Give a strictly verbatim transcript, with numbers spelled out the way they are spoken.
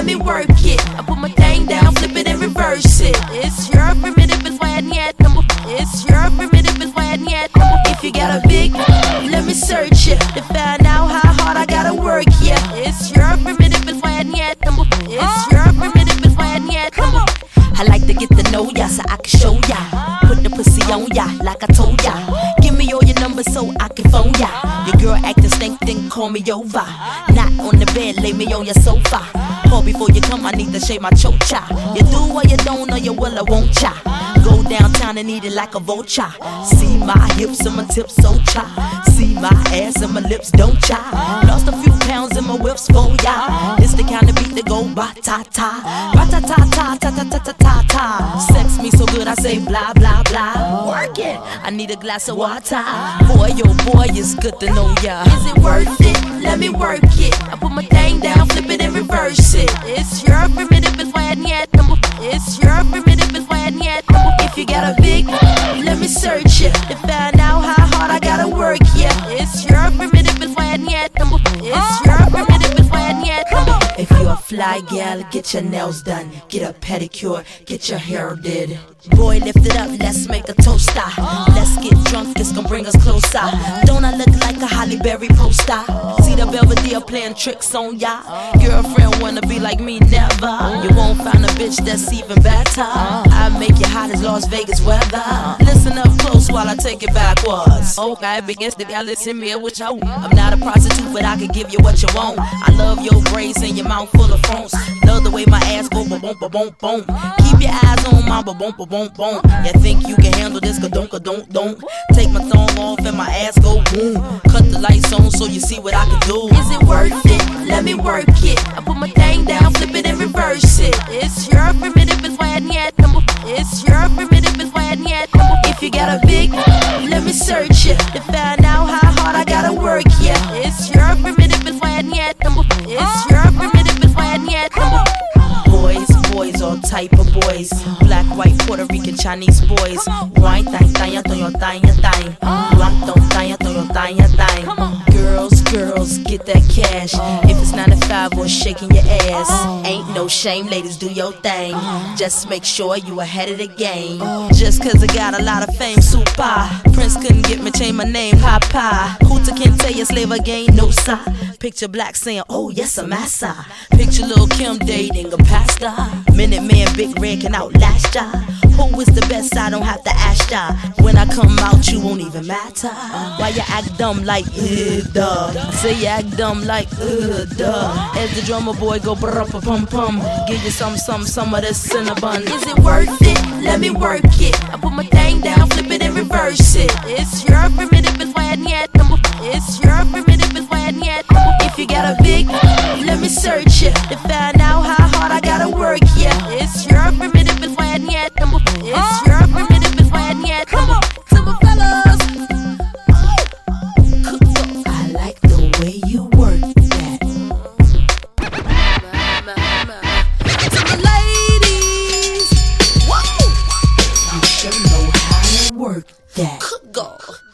let me work it. I put my thing down, flip it and reverse it. It's your primitive, it's why I need number. It's your primitive, it's why I need number. If you got a big, let me search it to find out how hard I gotta work. Yeah, it's your primitive, it's why I need number. It's your primitive, it's why I need number. I like to get to know ya so I can show ya. Put the pussy on ya like I told ya. Give me all your numbers so I can phone ya. Your girl acting stink, then call me over. Not on the bed, lay me on your sofa. Call before you come, I need to shave my chocha. You do or you don't, or you will or won't cha. Go downtown and eat it like a vulture. See my hips and my tips so cha. See my ass and my lips don't cha. Lost a few pounds in my whips for ya. It's the kind of beat that go ba-ta-ta. Ba-ta-ta-ta, ta-ta-ta-ta-ta-ta. Sex me so good I say blah blah blah. Work it, I need a glass of water. Boy, oh boy, it's good to know ya. Is it worth it? Let me work it. I put my thing down, flip it and reverse it. It's your primitive, it's why I need number. It's your primitive, it's why I need number. If you got a big, let me search it to find out how hard I gotta work. Yeah, it's your primitive, it's why I need number. It's your primitive, it's why I need number. If you're a fly gal, get your nails done, get a pedicure, get your hair did. Boy, lift it up, let's make a toaster. Let's get drunk, this gon' bring us closer. Don't I look like a Halle Berry poster? See the Belvedere playing tricks on ya. Girlfriend wanna be like me, never. You won't find a bitch that's even better. I make you hot as Las Vegas weather. Listen up close while I take it backwards. Okay, begins to y'all listen me with you. I'm not a prostitute, but I can give you what you want. I love your braids and your mouth full of phones. Love the way my ass go boom boom boom boom. Keep your eyes on my boom boom boom boom. You think you can handle this? Ka don't ka don't don't. Take my thumb off and my ass go boom. Cut the lights on so you see what I can do. Is it worth it? Let me work it. I put my thing down, flip it and reverse it. It's your primitive, it's why I need number. It's your primitive, it's why I need number. If you got a big, let me search it to find out how hard I gotta work. Yeah, it's your primitive, it's why I need number. It's your primitive, it's why I need number. Boys, boys, all type of boys. Black, white, Puerto Rican, Chinese boys. Wine, thang, thang, thang, thang, thang. Blanc, don't thang, thang, thang, thang. Girls, girls, get that cash. If it's nine to five or shaking your ass, ain't no shame, ladies, do your thing. Just make sure you ahead of the game. Just cause I got a lot of fame, super. Prince couldn't get me, change my name, Papa. Hooter can't tell you slave again, no sir. Picture Black saying, oh yes, I'm massa. Picture Lil' Kim dating a pastor. Minute Man, Big Red can outlast ya. Who is the best? I don't have to ask ya. When I come out, you won't even matter. Why you act dumb like, uh, duh. I say you act dumb like, uh, duh. As the drummer boy go brr pum pum. Give you some, some, some of this cinnabon. Is it worth it? Let me work it. I put my thing down, flip it and reverse it. It's your primitive, it's why I need number. It's your primitive, it's why I need number. If you got a big, let me search it to find out how hard I gotta work. Yeah, it's your primitive, it's why I need number. It's your primitive, it's why I need number. To my fellas, I like the way you work that. To the ladies, whoa, you sure know how to work that. Go.